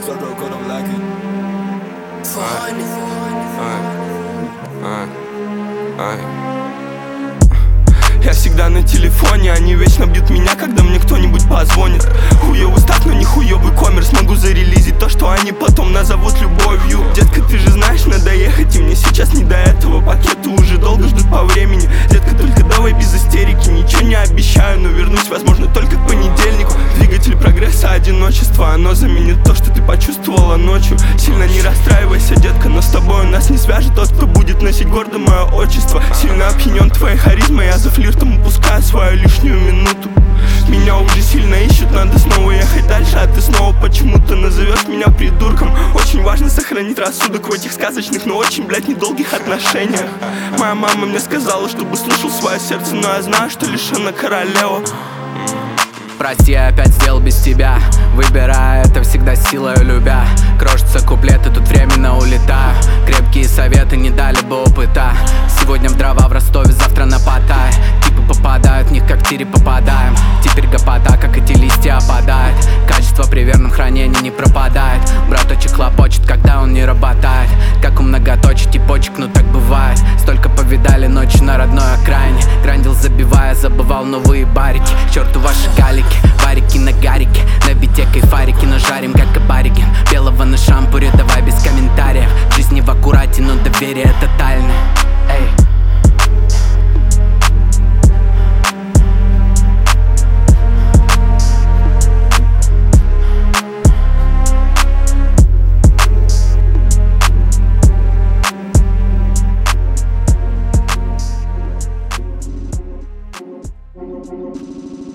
Я всегда на телефоне, они вечно бьют меня, когда мне кто-нибудь позвонит. Хуёвый старт, но не хуёвый коммерс. Могу зарелизить то, что они потом назовут любовью. Детка, ты же знаешь, надо ехать, и мне сейчас не до этого. Пакеты уже долго ждут по времени. Детка, только давай без истерики. Ничего не обещаю, но вернусь, возможно, только к понедельнику. Двигатель прогресса, одиночество, оно заменит то, что ты почувствовала ночью. Сильно не расстраивайся, детка, но с тобой у нас не свяжет тот, кто будет носить гордо мое отчество. Сильно опьянен твоей харизмой, я за флиртом упускаю свою лишнюю минуту. Меня уже сильно ищут, надо снова ехать дальше, а ты снова почему-то назовешь меня придурком. Очень важно сохранить рассудок в этих сказочных, но очень, блядь, недолгих отношениях. Моя мама мне сказала, чтобы слушал свое сердце, но я знаю, что лишь она королева. Прости, я опять сделал без тебя. Выбирая это всегда силой любя. Крошатся куплеты, тут временно улетаю. Крепкие советы не дали бы опыта. Сегодня в дрова в Ростове, завтра на Паттайе. Типы попадают, в них как в тире попадаем. Теперь гопота, как эти листья опадает. Качество при верном хранении не пропадает. Браточек хлопочет, когда он не работает. Как у многоточий типочек, ну так бывает. Столько повидали ночи на родной окраине. Грандил забивая, забывал новые барики. К черту ваши галики, варики на гарике. На бите кайфарики, но жарим как кабарики. Белого на шампуре, давай без комментариев. Жизнь не в аккурате, но доверие тотальное.